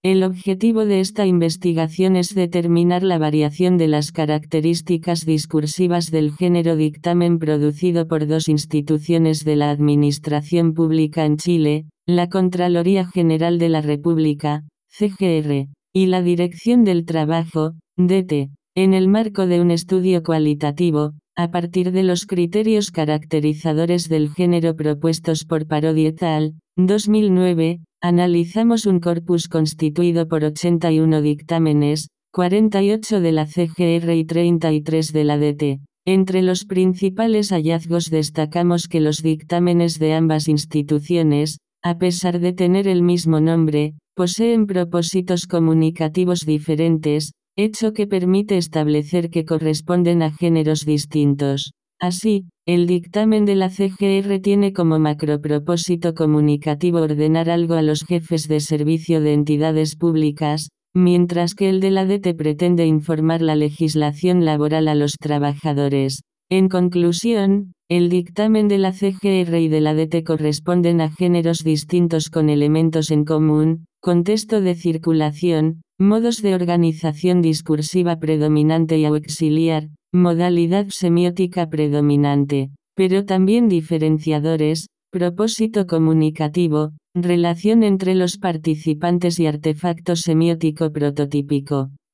El objetivo de esta investigación es determinar la variación de las características discursivas del género dictamen producido por dos instituciones de la Administración Pública en Chile, la Contraloría General de la República, CGR, y la Dirección del Trabajo, DT, en el marco de un estudio cualitativo, a partir de los criterios caracterizadores del género propuestos por Parodi et al. 2009, analizamos un corpus constituido por 81 dictámenes, 48 de la CGR y 33 de la DT. Entre los principales hallazgos destacamos que los dictámenes de ambas instituciones, a pesar de tener el mismo nombre, poseen propósitos comunicativos diferentes, hecho que permite establecer que corresponden a géneros distintos. Así, el dictamen de la CGR tiene como macropropósito comunicativo ordenar algo a los jefes de servicio de entidades públicas, mientras que el de la DT pretende informar la legislación laboral a los trabajadores. En conclusión, el dictamen de la CGR y de la DT corresponden a géneros distintos con elementos en común, contexto de circulación, modos de organización discursiva predominante y auxiliar, modalidad semiótica predominante, pero también diferenciadores, propósito comunicativo, relación entre los participantes y artefacto semiótico prototípico.